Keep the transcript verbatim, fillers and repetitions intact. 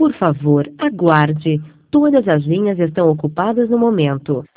Por favor, aguarde. Todas as linhas estão ocupadas no momento.